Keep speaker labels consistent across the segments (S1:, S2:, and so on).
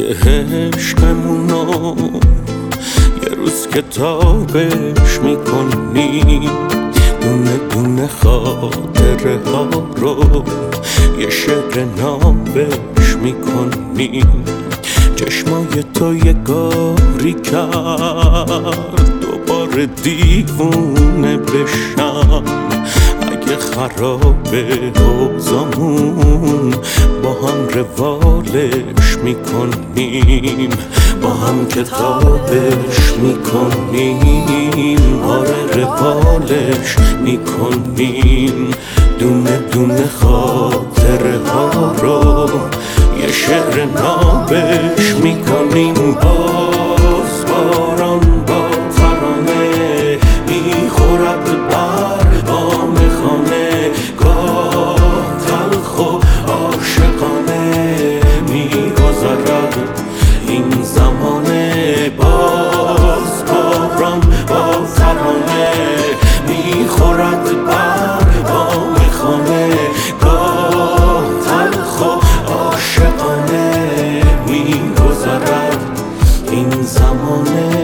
S1: عشقمونو یه روز کتابش میکنیم، دونه دونه خاطره ها رو یه شعر نابش میکنیم. چشمای تو یه کاری کرد دوباره دیوونه بشم. اگه خرابه حوضمون با هم روالش میکنیم، با هم کتابش میکنیم، آره روالش میکنیم. دونه دونه خاطره ها رو یه شعر نابش میکنیم. باز باران با ترانه میخورد بر بام خانه، گاه تلخ و عاشقانه میگذرد این زمانه. باز باران با ترانه میخورد بر بام خانه، گاه تلخ و عاشقانه میگذرد این زمانه.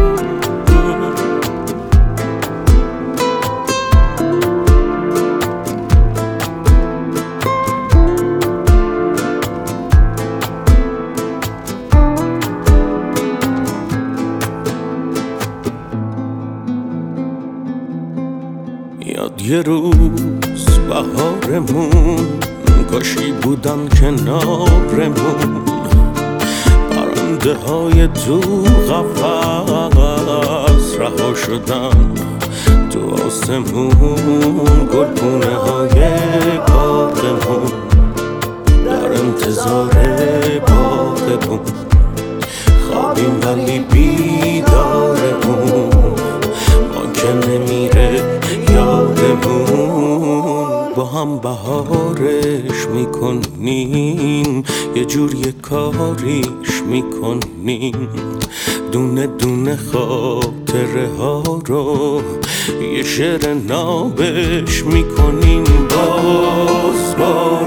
S1: یاد یه روز بهارمون کاشی بودن کنارمون، پرنده های تو قفس رها شدن تو آسمون، گلپونه های باغمون در انتظار باغمون. خوابیم ولی بیدارمون، ما که نمیره یادمون. با هم بهارش میکنیم، یه جور یه کاریش میکنیم. دونه دونه خاطره ها رو یه شعر نابش میکنیم. باز